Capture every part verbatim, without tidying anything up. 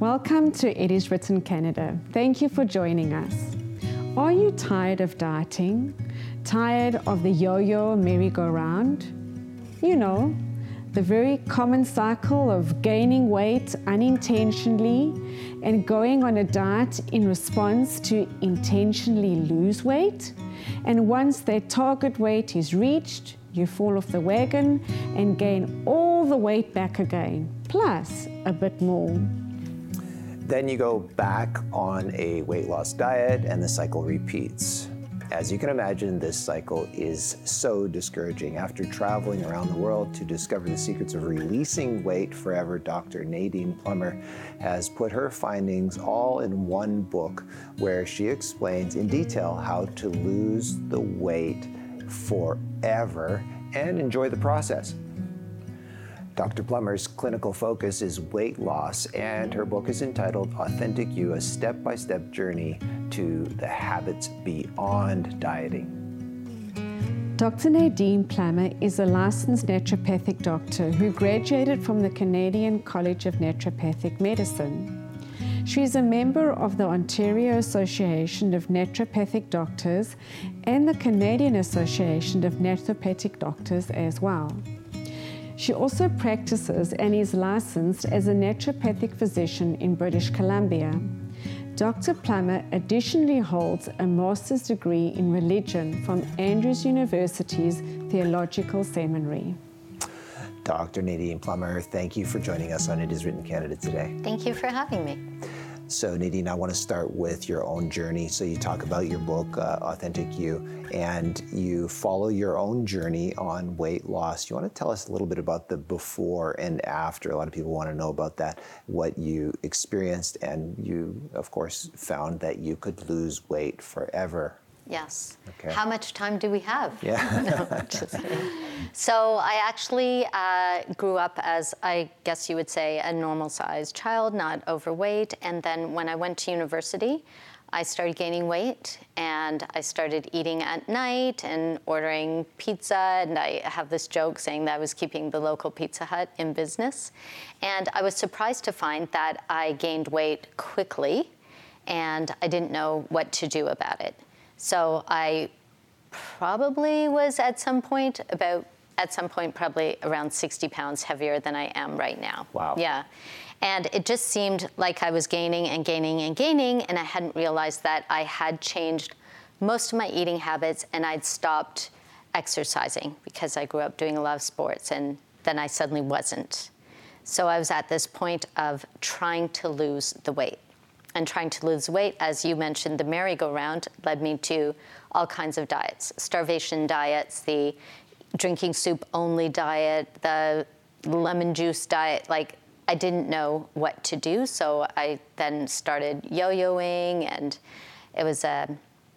Welcome to It Is Written Canada. Thank you for joining us. Are you tired of dieting? Tired of the yo-yo merry-go-round? You know, the very common cycle of gaining weight unintentionally and going on a diet in response to intentionally lose weight. And once their target weight is reached, you fall off the wagon and gain all the weight back again, plus a bit more. Then you go back on a weight loss diet and the cycle repeats. As you can imagine, this cycle is so discouraging. After traveling around the world to discover the secrets of releasing weight forever, Doctor Nadine Plummer has put her findings all in one book where she explains in detail how to lose the weight forever and enjoy the process. Doctor Plummer's clinical focus is weight loss, and her book is entitled Authentic You, a Step-by-Step Journey to the Habits Beyond Dieting. Doctor Nadine Plummer is a licensed naturopathic doctor who graduated from the Canadian College of Naturopathic Medicine. She is a member of the Ontario Association of Naturopathic Doctors and the Canadian Association of Naturopathic Doctors as well. She also practices and is licensed as a naturopathic physician in British Columbia. Doctor Plummer additionally holds a master's degree in religion from Andrews University's Theological Seminary. Doctor Nadine Plummer, thank you for joining us on It Is Written Canada today. Thank you for having me. So Nadine, I want to start with your own journey. So you talk about your book, uh, Authentic You, and you follow your own journey on weight loss. You want to tell us a little bit about the before and after? A lot of people want to know about that, what you experienced, and you, of course, found that you could lose weight forever. Yes. Okay. How much time do we have? Yeah. No, just kidding. So I actually uh, grew up as, I guess you would say, a normal-sized child, not overweight. And then when I went to university, I started gaining weight, and I started eating at night and ordering pizza. And I have this joke saying that I was keeping the local Pizza Hut in business. And I was surprised to find that I gained weight quickly, and I didn't know what to do about it. So I probably was at some point about, at some point probably around sixty pounds heavier than I am right now. Wow. Yeah. And it just seemed like I was gaining and gaining and gaining, and I hadn't realized that I had changed most of my eating habits, and I'd stopped exercising because I grew up doing a lot of sports, and then I suddenly wasn't. So I was at this point of trying to lose the weight. And trying to lose weight, as you mentioned, the merry-go-round led me to all kinds of diets. Starvation diets, the drinking soup only diet, the lemon juice diet. Like, I didn't know what to do, so I then started yo-yoing, and it was a,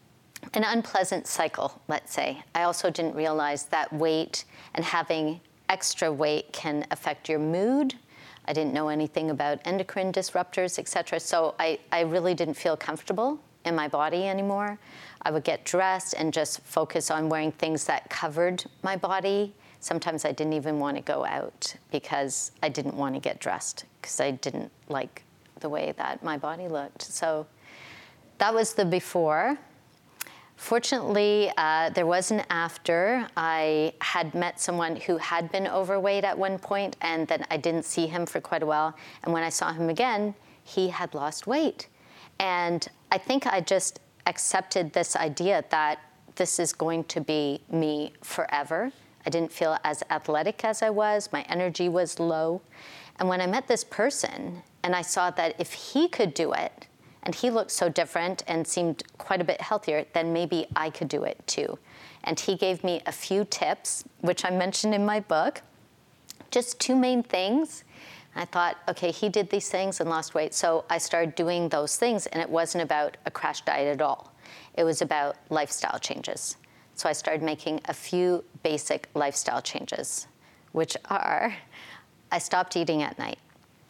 an unpleasant cycle, let's say. I also didn't realize that weight and having extra weight can affect your mood. I didn't know anything about endocrine disruptors, et cetera. So I, I really didn't feel comfortable in my body anymore. I would get dressed and just focus on wearing things that covered my body. Sometimes I didn't even want to go out because I didn't want to get dressed because I didn't like the way that my body looked. So that was the before. Fortunately, uh, there was an after. I had met someone who had been overweight at one point, and then I didn't see him for quite a while. And when I saw him again, he had lost weight. And I think I just accepted this idea that this is going to be me forever. I didn't feel as athletic as I was. My energy was low. And when I met this person, and I saw that if he could do it, and he looked so different and seemed quite a bit healthier, then maybe I could do it too. And he gave me a few tips, which I mentioned in my book, just two main things. I thought, okay, he did these things and lost weight, so I started doing those things, and it wasn't about a crash diet at all. It was about lifestyle changes. So I started making a few basic lifestyle changes, which are, I stopped eating at night.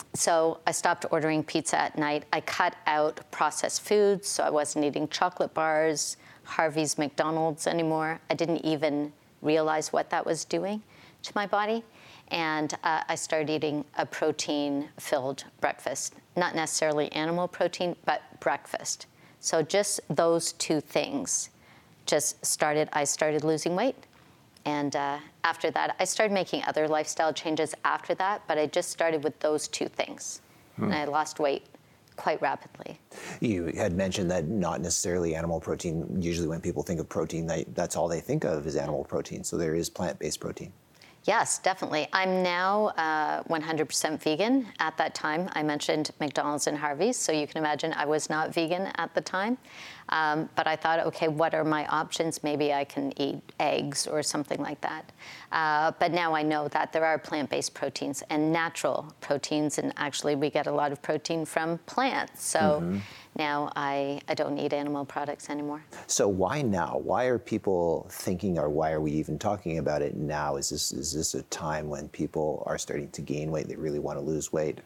So I stopped ordering pizza at night. I cut out processed foods, so I wasn't eating chocolate bars, Harvey's, McDonald's anymore. I didn't even realize what that was doing to my body. And uh, I started eating a protein-filled breakfast. Not necessarily animal protein, but breakfast. So just those two things just started, I started losing weight. And uh, after that, I started making other lifestyle changes after that, but I just started with those two things. Hmm. And I lost weight quite rapidly. You had mentioned that not necessarily animal protein. Usually when people think of protein, they, that's all they think of is animal protein. So there is plant-based protein. Yes, definitely. I'm now uh, one hundred percent vegan. At that time, I mentioned McDonald's and Harvey's, so you can imagine I was not vegan at the time. Um, but I thought, okay, what are my options? Maybe I can eat eggs or something like that. Uh, but now I know that there are plant-based proteins and natural proteins, and actually we get a lot of protein from plants. So mm-hmm. now I, I don't need animal products anymore. So why now? Why are people thinking, or why are we even talking about it now? Is this, is this a time when people are starting to gain weight, they really want to lose weight?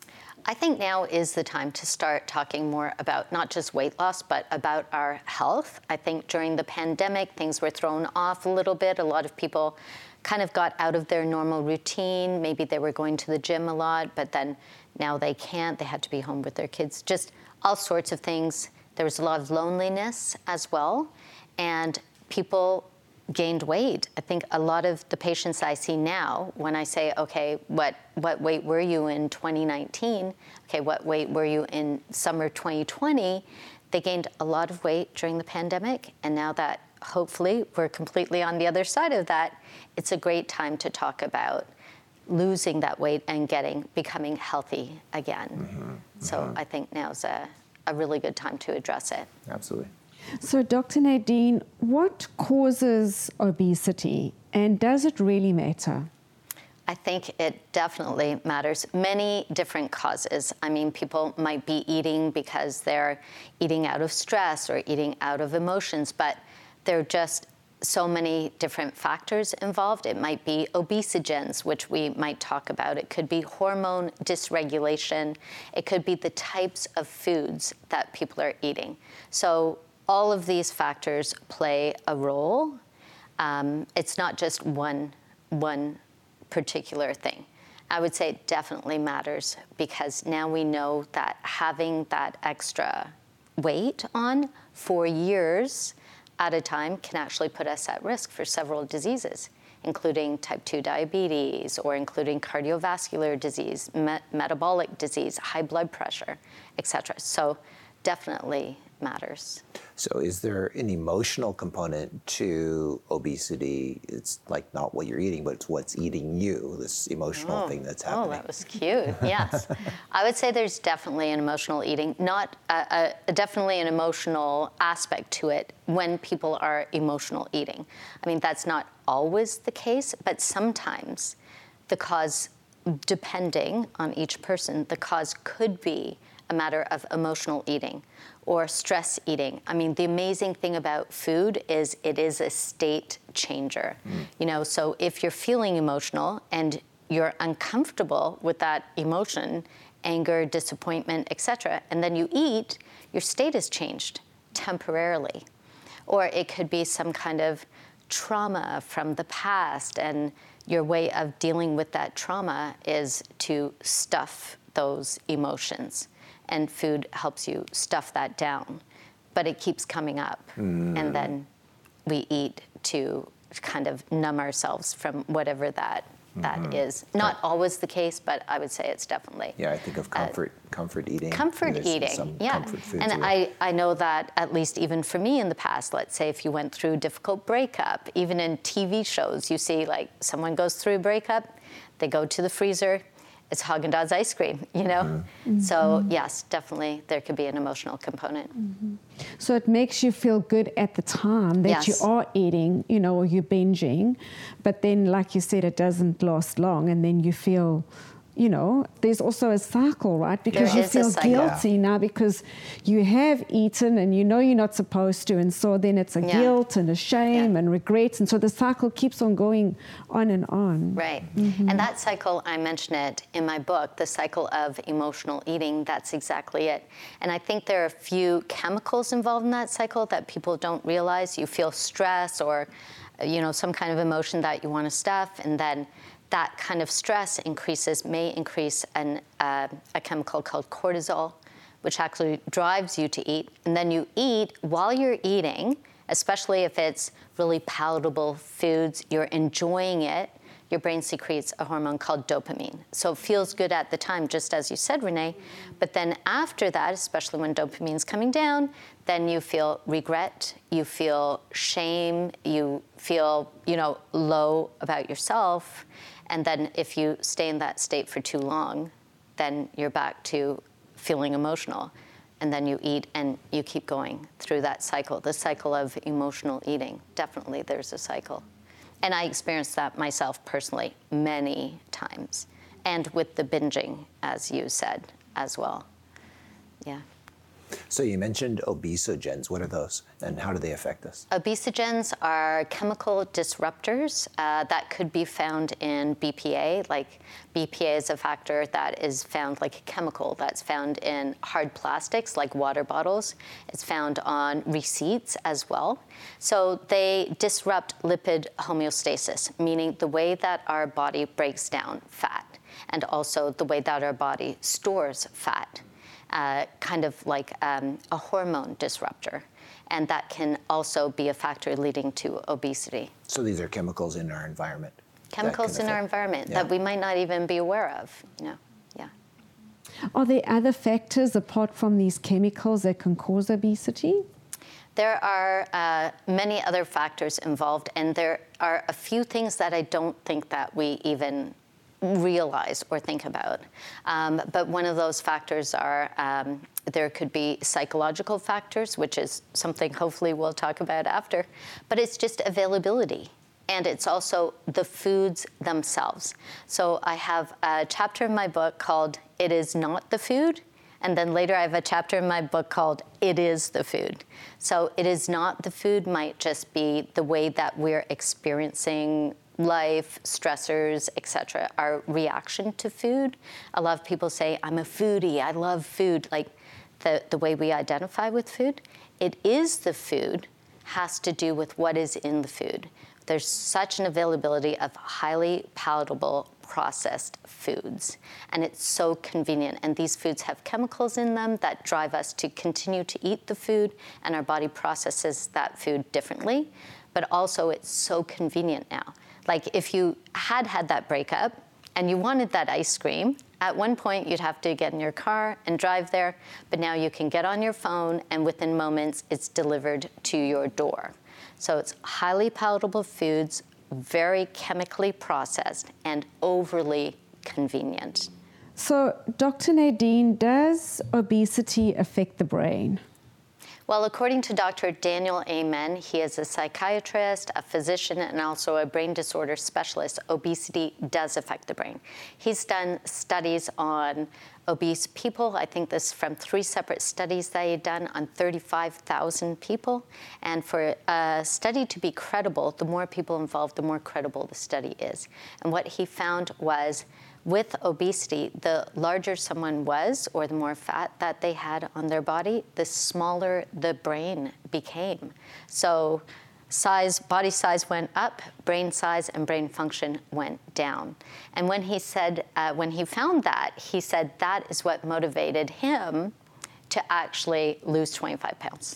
I think now is the time to start talking more about not just weight loss, but about our health. I think during the pandemic, things were thrown off a little bit. A lot of people kind of got out of their normal routine. Maybe they were going to the gym a lot, but then now they can't. They had to be home with their kids. Just all sorts of things. There was a lot of loneliness as well, and people gained weight. I think a lot of the patients I see now, when I say, okay, what, what weight were you in twenty nineteen? Okay, what weight were you in summer twenty twenty? They gained a lot of weight during the pandemic, and now that hopefully we're completely on the other side of that, it's a great time to talk about losing that weight and getting, becoming healthy again. Mm-hmm. So mm-hmm. I think now's a, a really good time to address it. Absolutely. So, Doctor Nadine, what causes obesity, and does it really matter? I think it definitely matters. Many different causes. I mean, people might be eating because they're eating out of stress or eating out of emotions, but there are just so many different factors involved. It might be obesogens, which we might talk about. It could be hormone dysregulation. It could be the types of foods that people are eating. So all of these factors play a role. Um, it's not just one, one particular thing. I would say it definitely matters, because now we know that having that extra weight on for years at a time can actually put us at risk for several diseases, including type two diabetes, or including cardiovascular disease, me- metabolic disease, high blood pressure, et cetera. So definitely matters. So is there an emotional component to obesity? It's like not what you're eating, but it's what's eating you, this emotional oh, thing that's happening. Oh, that was cute, yes. I would say there's definitely an emotional eating, not a, a, definitely an emotional aspect to it when people are emotional eating. I mean, that's not always the case, but sometimes the cause, depending on each person, the cause could be a matter of emotional eating or stress eating. I mean, the amazing thing about food is it is a state changer. Mm. You know, so if you're feeling emotional and you're uncomfortable with that emotion, anger, disappointment, et cetera, and then you eat, your state is changed temporarily. Or it could be some kind of trauma from the past, and your way of dealing with that trauma is to stuff those emotions. And food helps you stuff that down, but it keeps coming up. Mm. And then we eat to kind of numb ourselves from whatever that that mm-hmm. is. Not right. always the case, but I would say it's definitely. Yeah, I think of comfort, uh, comfort eating. Comfort There's eating, some yeah. Comfort food and to I, it. I know that, at least even for me in the past, let's say if you went through a difficult breakup, even in T V shows, you see like someone goes through a breakup, they go to the freezer, it's Haagen-Dazs ice cream, you know? Mm-hmm. So yes, definitely there could be an emotional component. Mm-hmm. So it makes you feel good at the time that yes. you are eating, you know, or you're binging, but then like you said, it doesn't last long, and then you feel, you know, there's also a cycle, right? Because there you feel guilty yeah. now because you have eaten and you know you're not supposed to, and so then it's a yeah. guilt and a shame yeah. and regrets, and so the cycle keeps on going on and on. Right. Mm-hmm. And that cycle, I mention it in my book, the cycle of emotional eating, that's exactly it. And I think there are a few chemicals involved in that cycle that people don't realize. You feel stress or, you know, some kind of emotion that you want to stuff, and then that kind of stress increases, may increase an, uh, a chemical called cortisol, which actually drives you to eat. And then you eat while you're eating, especially if it's really palatable foods, you're enjoying it, your brain secretes a hormone called dopamine. So it feels good at the time, just as you said, Renee. But then after that, especially when dopamine's coming down, then you feel regret, you feel shame, you feel, you know, low about yourself. And then if you stay in that state for too long, then you're back to feeling emotional. And then you eat and you keep going through that cycle, the cycle of emotional eating. Definitely there's a cycle. And I experienced that myself personally many times. And with the binging, as you said, as well. Yeah. So you mentioned obesogens. What are those, and how do they affect us? Obesogens are chemical disruptors uh, that could be found in B P A. Like B P A is a factor that is found, like a chemical that's found in hard plastics, like water bottles. It's found on receipts as well. So they disrupt lipid homeostasis, meaning the way that our body breaks down fat, and also the way that our body stores fat. Uh, kind of like um, a hormone disruptor. And that can also be a factor leading to obesity. So these are chemicals in our environment? Chemicals in our environment yeah. that we might not even be aware of, you know, yeah. Are there other factors apart from these chemicals that can cause obesity? There are uh, many other factors involved, and there are a few things that I don't think that we even realize or think about. Um, but one of those factors are, um, there could be psychological factors, which is something hopefully we'll talk about after, but it's just availability. And it's also the foods themselves. So I have a chapter in my book called It Is Not the Food, and then later I have a chapter in my book called It Is the Food. So it is not the food might just be the way that we're experiencing life, stressors, et cetera, our reaction to food. A lot of people say, I'm a foodie, I love food, like the, the way we identify with food. It is the food has to do with what is in the food. There's such an availability of highly palatable processed foods, and it's so convenient. And these foods have chemicals in them that drive us to continue to eat the food, and our body processes that food differently. But also it's so convenient now. Like if you had had that breakup and you wanted that ice cream, at one point you'd have to get in your car and drive there, but now you can get on your phone and within moments it's delivered to your door. So it's highly palatable foods, very chemically processed, and overly convenient. So, Doctor Nadine, does obesity affect the brain? Well, according to Doctor Daniel Amen, he is a psychiatrist, a physician, and also a brain disorder specialist. Obesity does affect the brain. He's done studies on obese people. I think this is from three separate studies that he'd done on thirty-five thousand people. And for a study to be credible, the more people involved, the more credible the study is. And what he found was, with obesity, the larger someone was, or the more fat that they had on their body, the smaller the brain became. So size, body size went up, brain size and brain function went down. And when he said, uh, when he found that, he said that is what motivated him to actually lose twenty-five pounds.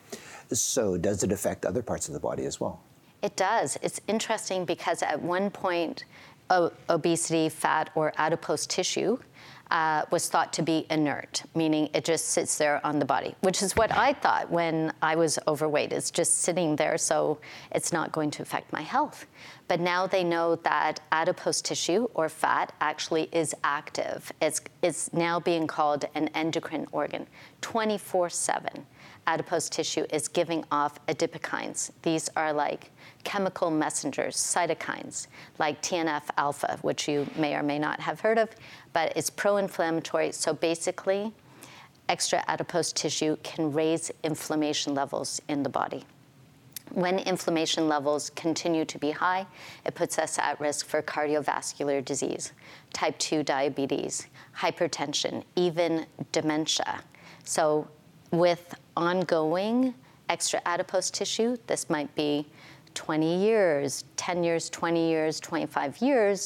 So does it affect other parts of the body as well? It does. It's interesting because at one point, O- obesity, fat, or adipose tissue uh, was thought to be inert, meaning it just sits there on the body, which is what I thought when I was overweight. It's just sitting there, so it's not going to affect my health. But now they know that adipose tissue, or fat, actually is active. It's, it's now being called an endocrine organ, twenty-four seven. Adipose tissue is giving off adipokines. These are like chemical messengers, cytokines, like T N F alpha, which you may or may not have heard of, but it's pro-inflammatory. So basically, extra adipose tissue can raise inflammation levels in the body. When inflammation levels continue to be high, it puts us at risk for cardiovascular disease, type two diabetes, hypertension, even dementia. So with ongoing extra adipose tissue, this might be twenty years, ten years, twenty years, twenty-five years,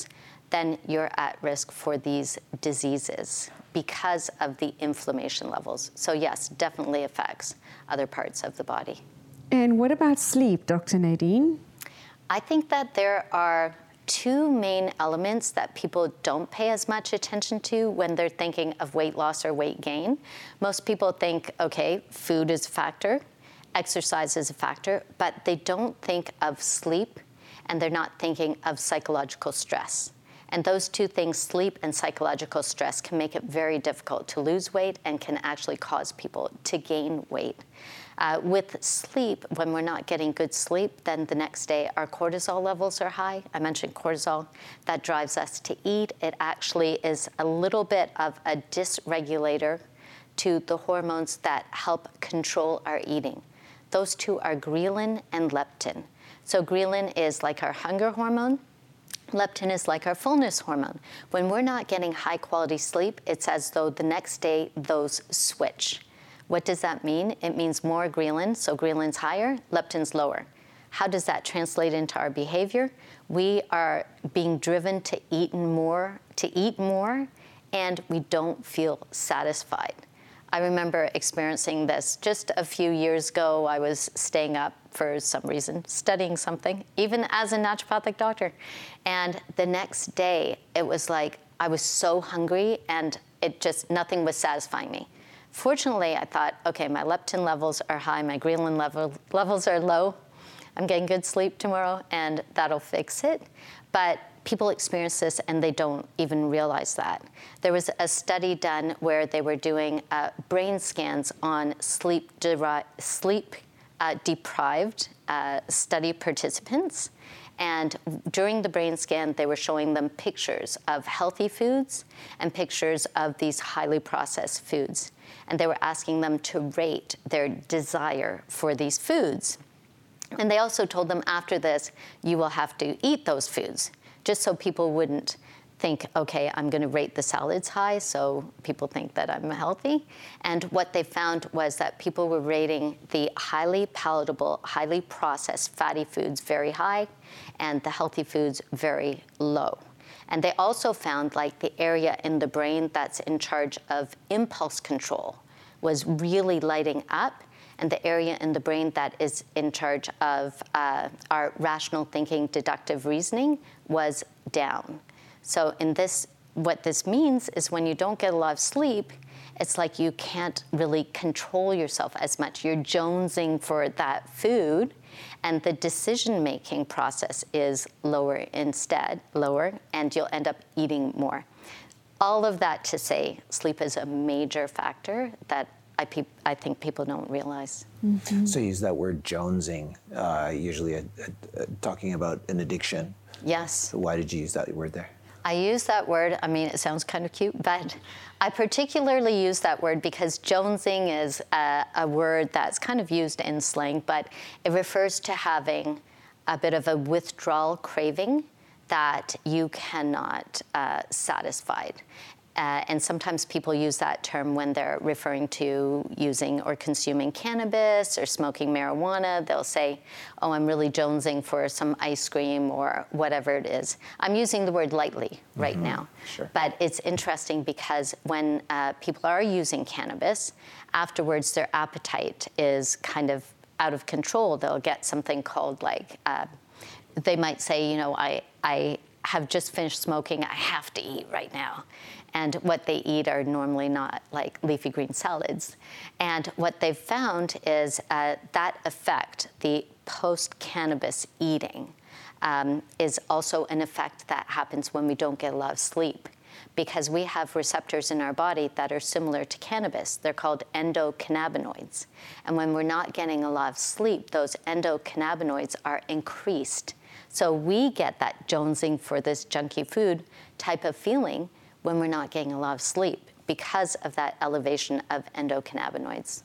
then you're at risk for these diseases because of the inflammation levels. So yes, definitely affects other parts of the body. And what about sleep, Doctor Nadine? I think that there are two main elements that people don't pay as much attention to when they're thinking of weight loss or weight gain. Most people think, okay, food is a factor, exercise is a factor, but they don't think of sleep, and they're not thinking of psychological stress. And those two things, sleep and psychological stress, can make it very difficult to lose weight and can actually cause people to gain weight. Uh, with sleep, when we're not getting good sleep, then the next day our cortisol levels are high. I mentioned cortisol. That drives us to eat. It actually is a little bit of a dysregulator to the hormones that help control our eating. Those two are ghrelin and leptin. So ghrelin is like our hunger hormone. Leptin is like our fullness hormone. When we're not getting high quality sleep, it's as though the next day those switch. What does that mean? It means more ghrelin, so ghrelin's higher, leptin's lower. How does that translate into our behavior? We are being driven to eat more, to eat more, and we don't feel satisfied. I remember experiencing this just a few years ago. I was staying up for some reason, studying something, even as a naturopathic doctor. And the next day, it was like I was so hungry and it just, nothing was satisfying me. Fortunately, I thought, okay, my leptin levels are high, my ghrelin level, levels are low. I'm getting good sleep tomorrow, and that'll fix it. But people experience this, and they don't even realize that. There was a study done where they were doing uh, brain scans on sleep, deri- sleep uh, deprived uh, study participants. And during the brain scan, they were showing them pictures of healthy foods and pictures of these highly processed foods. And they were asking them to rate their desire for these foods. And they also told them after this, you will have to eat those foods, just so people wouldn't think, okay, I'm going to rate the salads high, so people think that I'm healthy. And what they found was that people were rating the highly palatable, highly processed fatty foods very high, and the healthy foods very low. And they also found like the area in the brain that's in charge of impulse control was really lighting up, and the area in the brain that is in charge of uh, our rational thinking, deductive reasoning was down. So in this, what this means is when you don't get a lot of sleep, it's like you can't really control yourself as much. You're jonesing for that food, and the decision-making process is lower instead, lower, and you'll end up eating more. All of that to say, sleep is a major factor that I, pe- I think people don't realize. Mm-hmm. So you use that word jonesing, uh, usually a, a, a, talking about an addiction. Yes. So why did you use that word there? I use that word, I mean, it sounds kind of cute, but I particularly use that word because jonesing is a, a word that's kind of used in slang, but it refers to having a bit of a withdrawal craving that you cannot uh, satisfy. Uh, and sometimes people use that term when they're referring to using or consuming cannabis or smoking marijuana. They'll say, oh, I'm really jonesing for some ice cream or whatever it is. I'm using the word lightly right mm-hmm. now. Sure. But it's interesting because when uh, people are using cannabis, afterwards their appetite is kind of out of control. They'll get something called like, uh, they might say, you know, I, I have just finished smoking, I have to eat right now. And what they eat are normally not like leafy green salads. And what they've found is uh, that effect, the post-cannabis eating, um, is also an effect that happens when we don't get a lot of sleep, because we have receptors in our body that are similar to cannabis. They're called endocannabinoids. And when we're not getting a lot of sleep, those endocannabinoids are increased. So we get that jonesing for this junky food type of feeling when we're not getting a lot of sleep because of that elevation of endocannabinoids.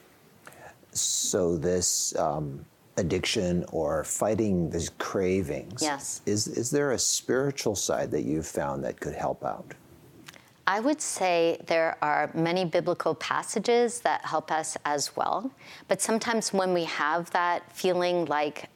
So this um, addiction or fighting these cravings, yes. is, is there a spiritual side that you've found that could help out? I would say there are many biblical passages that help us as well. But sometimes when we have that feeling like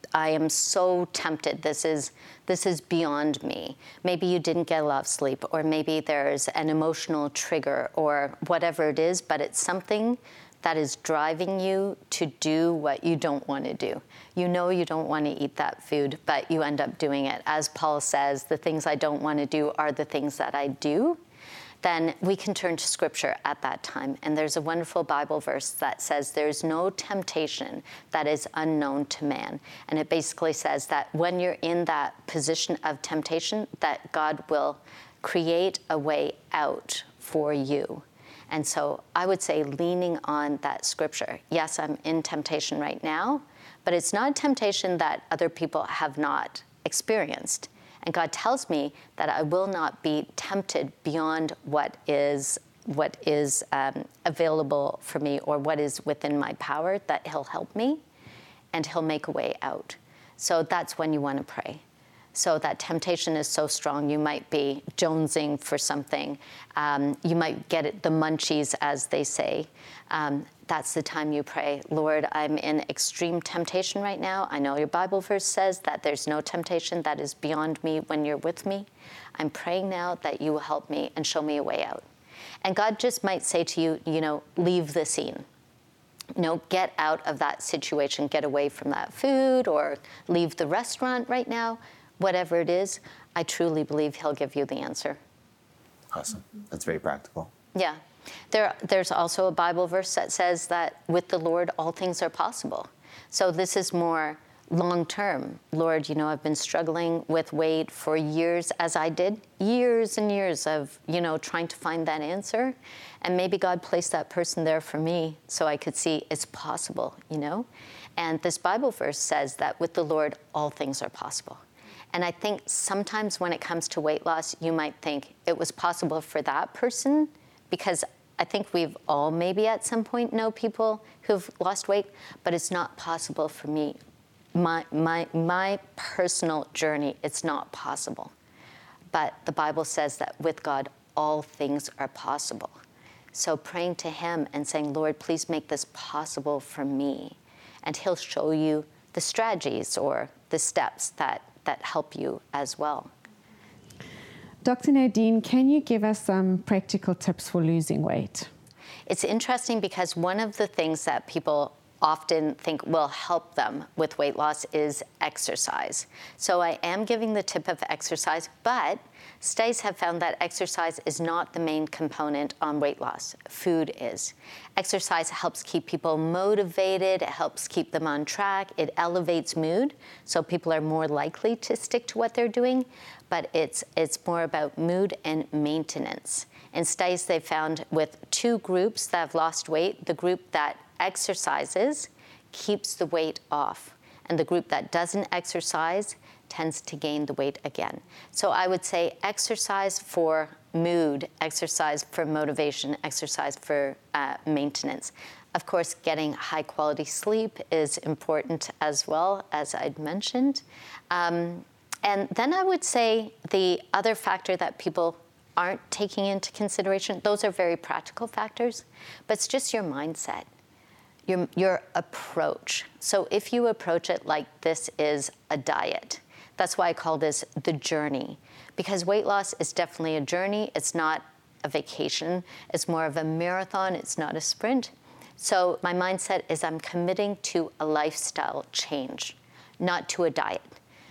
I am so tempted. This is this is beyond me. Maybe you didn't get a lot of sleep, or maybe there's an emotional trigger, or whatever it is, but it's something that is driving you to do what you don't want to do. You know you don't want to eat that food, but you end up doing it. As Paul says, the things I don't want to do are the things that I do. Then we can turn to Scripture at that time. And there's a wonderful Bible verse that says there's no temptation that is unknown to man. And it basically says that when you're in that position of temptation, that God will create a way out for you. And so I would say leaning on that Scripture. Yes, I'm in temptation right now, but it's not a temptation that other people have not experienced. And God tells me that I will not be tempted beyond what is what is um, available for me, or what is within my power, that He'll help me and He'll make a way out. So that's when you want to pray. So that temptation is so strong, you might be jonesing for something. Um, you might get it, the munchies, as they say. Um, that's the time you pray, Lord, I'm in extreme temptation right now. I know your Bible verse says that there's no temptation that is beyond me when you're with me. I'm praying now that you will help me and show me a way out. And God just might say to you, you know, leave the scene. You know, get out of that situation, get away from that food, or leave the restaurant right now. Whatever it is, I truly believe He'll give you the answer. Awesome. That's very practical. Yeah. There, there's also a Bible verse that says that with the Lord, all things are possible. So this is more long-term. Lord, you know, I've been struggling with weight for years, as I did, years and years of, you know, trying to find that answer. And maybe God placed that person there for me so I could see it's possible, you know. And this Bible verse says that with the Lord, all things are possible. And I think sometimes when it comes to weight loss, you might think it was possible for that person, because I think we've all maybe at some point know people who've lost weight, but it's not possible for me. My, my, my personal journey, it's not possible. But the Bible says that with God, all things are possible. So praying to Him and saying, Lord, please make this possible for me. And He'll show you the strategies or the steps that that help you as well. Doctor Nadine, can you give us some practical tips for losing weight? It's interesting because one of the things that people often think will help them with weight loss is exercise. So I am giving the tip of exercise, but studies have found that exercise is not the main component on weight loss. Food is. Exercise helps keep people motivated, it helps keep them on track, it elevates mood, so people are more likely to stick to what they're doing, but it's, it's more about mood and maintenance. In studies they found with two groups that have lost weight, the group that exercises keeps the weight off, and the group that doesn't exercise tends to gain the weight again. So I would say exercise for mood, exercise for motivation, exercise for uh, maintenance. Of course, getting high quality sleep is important as well, as I'd mentioned. Um, and then I would say the other factor that people aren't taking into consideration, those are very practical factors, but it's just your mindset. Your, your approach. So if you approach it like this is a diet, that's why I call this the journey, because weight loss is definitely a journey. It's not a vacation. It's more of a marathon. It's not a sprint. So my mindset is I'm committing to a lifestyle change, not to a diet.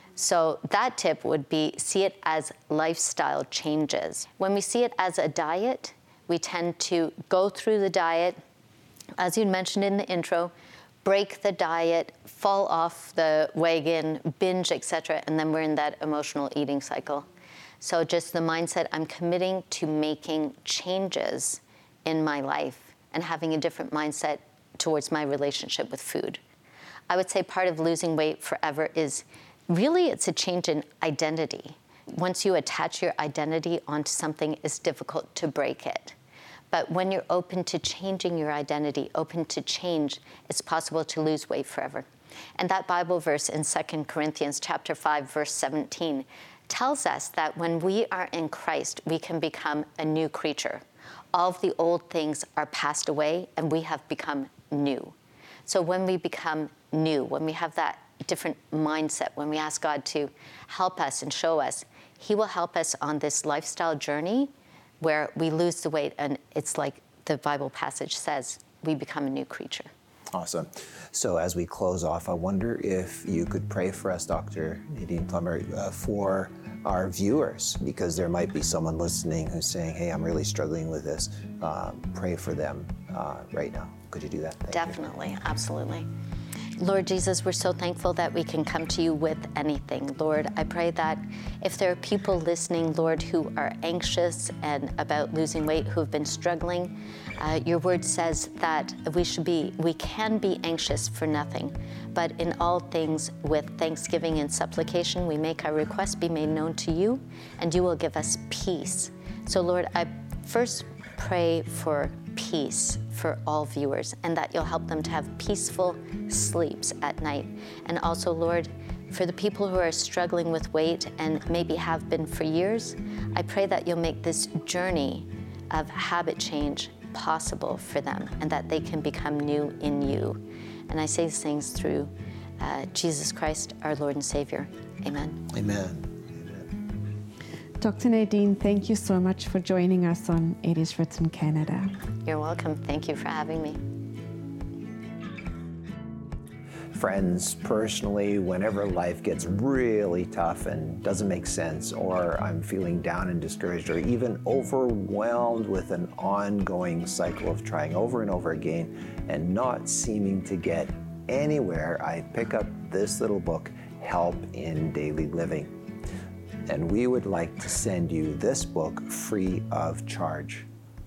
So that tip would be see it as lifestyle changes. When we see it as a diet, we tend to go through the diet, as you mentioned in the intro, break the diet, fall off the wagon, binge, et cetera, and then we're in that emotional eating cycle. So just the mindset, I'm committing to making changes in my life and having a different mindset towards my relationship with food. I would say part of losing weight forever is really it's a change in identity. Once you attach your identity onto something, it's difficult to break it. But when you're open to changing your identity, open to change, it's possible to lose weight forever. And that Bible verse in Second Corinthians chapter five, verse seventeen, tells us that when we are in Christ, we can become a new creature. All of the old things are passed away, and we have become new. So when we become new, when we have that different mindset when we ask God to help us and show us. He will help us on this lifestyle journey where we lose the weight, and it's like the Bible passage says, we become a new creature. Awesome. So as we close off, I wonder if you could pray for us, Doctor Nadine Plummer, uh, for our viewers, because there might be someone listening who's saying, hey, I'm really struggling with this. Uh, pray for them uh, right now. Could you do that? Thank Definitely, you. absolutely. Lord Jesus, we're so thankful that we can come to you with anything. Lord, I pray that if there are people listening, Lord, who are anxious and about losing weight, who have been struggling, uh, your word says that we should be, we can be anxious for nothing, but in all things with thanksgiving and supplication, we make our requests be made known to you, and you will give us peace. So Lord, I first pray for peace for all viewers, and that you'll help them to have peaceful sleeps at night. And also, Lord, for the people who are struggling with weight and maybe have been for years, I pray that you'll make this journey of habit change possible for them, and that they can become new in you. And I say these things through uh, Jesus Christ, our Lord and Savior. Amen. Amen. Doctor Nadine, thank you so much for joining us on It Is Written Canada. You're welcome. Thank you for having me. Friends, personally, whenever life gets really tough and doesn't make sense, or I'm feeling down and discouraged, or even overwhelmed with an ongoing cycle of trying over and over again and not seeming to get anywhere, I pick up this little book, Help in Daily Living. And we would like to send you this book free of charge.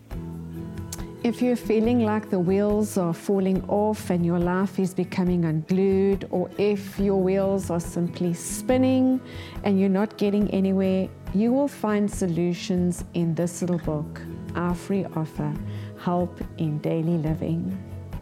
If you're feeling like the wheels are falling off and your life is becoming unglued, or if your wheels are simply spinning and you're not getting anywhere, you will find solutions in this little book, our free offer, Help in Daily Living.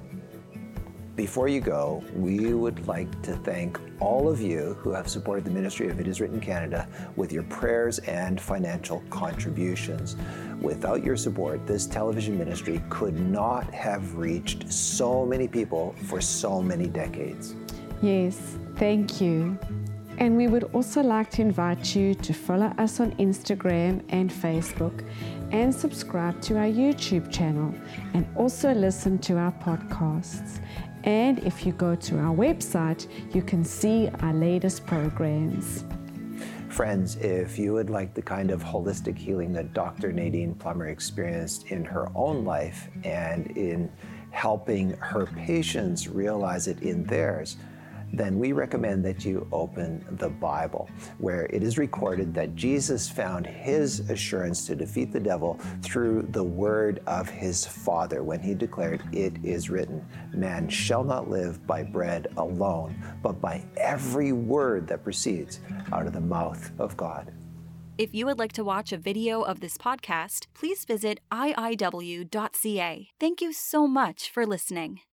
Before you go, we would like to thank all of you who have supported the ministry of It Is Written Canada with your prayers and financial contributions. Without your support, this television ministry could not have reached so many people for so many decades. Yes, thank you. And we would also like to invite you to follow us on Instagram and Facebook, and subscribe to our YouTube channel, and also listen to our podcasts. And if you go to our website, you can see our latest programs. Friends, if you would like the kind of holistic healing that Doctor Nadine Plummer experienced in her own life and in helping her patients realize it in theirs, then we recommend that you open the Bible, where it is recorded that Jesus found his assurance to defeat the devil through the word of his Father when he declared, "It is written, man shall not live by bread alone, but by every word that proceeds out of the mouth of God." If you would like to watch a video of this podcast, please visit I I W dot C A. Thank you so much for listening.